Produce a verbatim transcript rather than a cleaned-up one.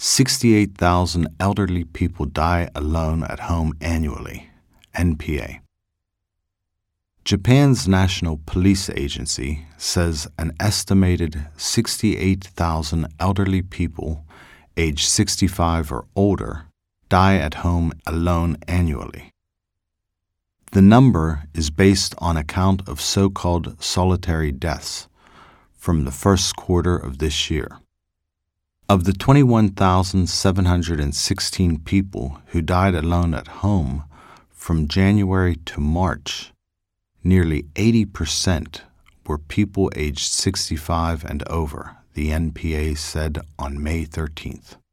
sixty-eight thousand elderly people die alone at home annually, N P A. Japan's National Police Agency says an estimated sixty-eight thousand elderly people aged sixty-five or older die at home alone annually. The number is based on a count of so-called solitary deaths from the first quarter of this year. Of the twenty-one thousand seven hundred sixteen people who died alone at home from January to March, nearly eighty percent were people aged sixty-five and over, the N P A said on May thirteenth.